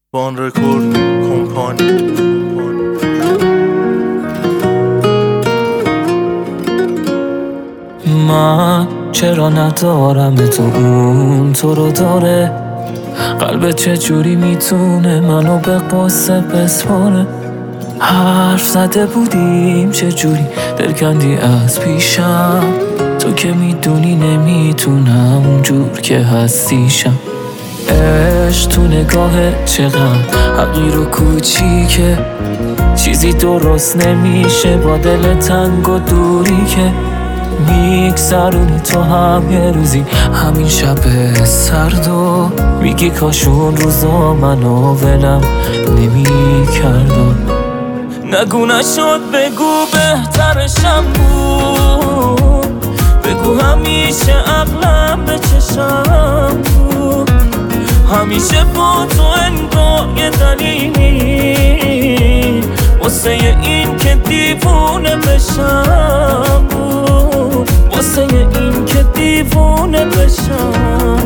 بان رکورد کمپانی. من چرا ندارم تو اون تو رو داره؟ قلبت چجوری میتونه منو به قصه بسپاره؟ حرف زده بودیم چجوری دل کندی از پیشم، تو که میدونی نمیتونم اونجور که هستیشم. عشق تو نگاه چقدر حقیر و کوچیکه، چیزی درست نمیشه با دل تنگ و دوری که میگذرونی تو هم یه روزی همین شب سرد و میگی کاشون روزا منو ولم نمی‌کردم. نگو نشد بگو بهترشم بود، بگو همیشه عقلم به چشم بود، همیشه با تو انگار یه دلیلی واسه این که دیوونه بشم بود، واسه این که دیوونه بشم.